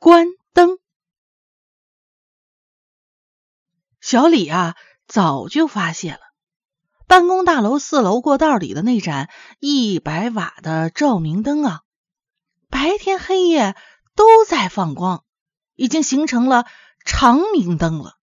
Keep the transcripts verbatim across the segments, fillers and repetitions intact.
关灯。小李啊，早就发现了办公大楼四楼过道里的那盏一百瓦的照明灯啊，白天黑夜都在放光，已经形成了长明灯了。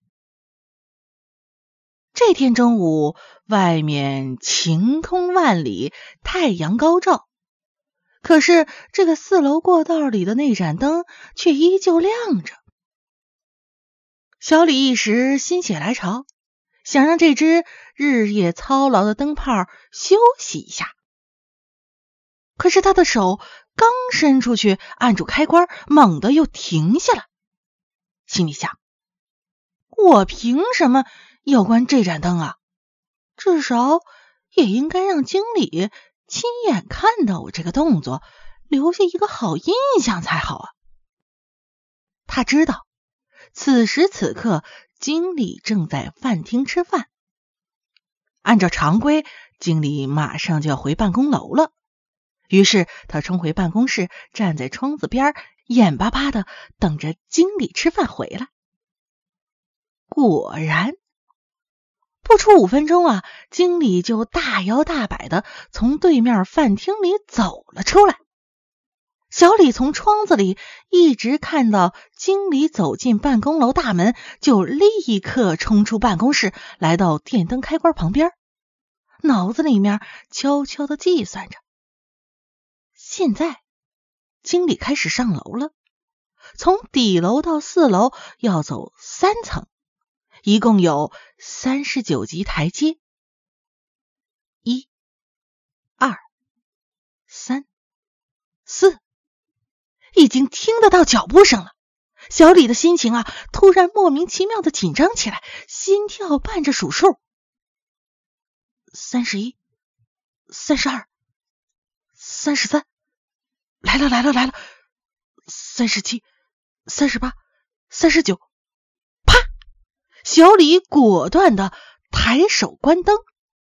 这天中午，外面晴空万里，太阳高照，可是这个四楼过道里的那盏灯却依旧亮着。小李一时心血来潮，想让这只日夜操劳的灯泡休息一下。可是他的手刚伸出去按住开关，猛地又停下了，心里想，我凭什么要关这盏灯啊？至少也应该让经理亲眼看到我这个动作，留下一个好印象才好啊。他知道此时此刻经理正在饭厅吃饭，按照常规，经理马上就要回办公楼了。于是他冲回办公室，站在窗子边，眼巴巴的等着经理吃饭回来。果然不出五分钟啊，经理就大摇大摆的从对面饭厅里走了出来。小李从窗子里一直看到经理走进办公楼大门，就立刻冲出办公室，来到电灯开关旁边，脑子里面悄悄地计算着。现在经理开始上楼了，从底楼到四楼要走三层，一共有三十九级台阶。一、二、三、四，已经听得到脚步声了。小李的心情啊，突然莫名其妙的紧张起来，心跳伴着数数。三十一、三十二、三十三，来了来了来了，三十七、三十八、三十九，啪！小李果断的抬手关灯。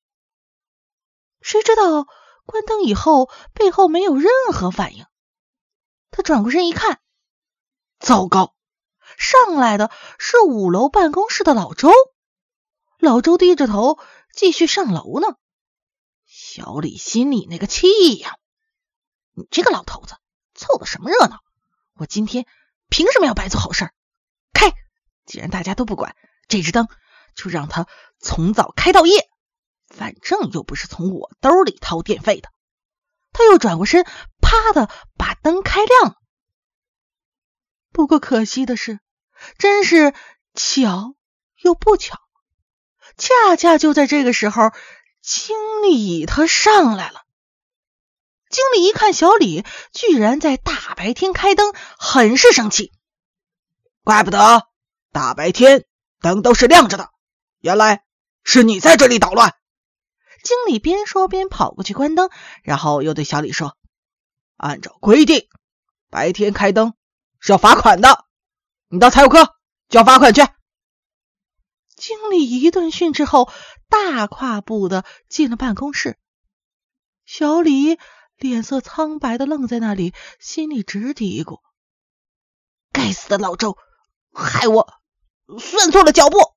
谁知道关灯以后，背后没有任何反应。他转过身一看，糟糕，上来的是五楼办公室的老周。老周低着头继续上楼呢。小李心里那个气呀！你这个老头子凑的什么热闹？我今天凭什么要白做好事？开！既然大家都不管，这只灯就让它从早开到夜，反正又不是从我兜里掏电费的。他又转过身，啪的把灯开亮了。不过可惜的是，真是巧又不巧，恰恰就在这个时候，经理他上来了。经理一看小李居然在大白天开灯，很是生气。 怪不得大白天灯都是亮着的，原来是你在这里捣乱。 经理边说边跑过去关灯，然后又对小李说， 按照规定，白天开灯是要罚款的，你到财务科交罚款去。 经理一顿训斥后，大跨步的进了办公室。小李脸色苍白的愣在那里，心里直嘀咕，该死的老周，害我算错了脚步。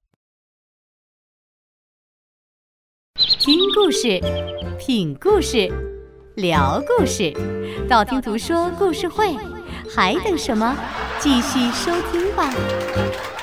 听故事，品故事，聊故事，道听途说故事会，还等什么？继续收听吧。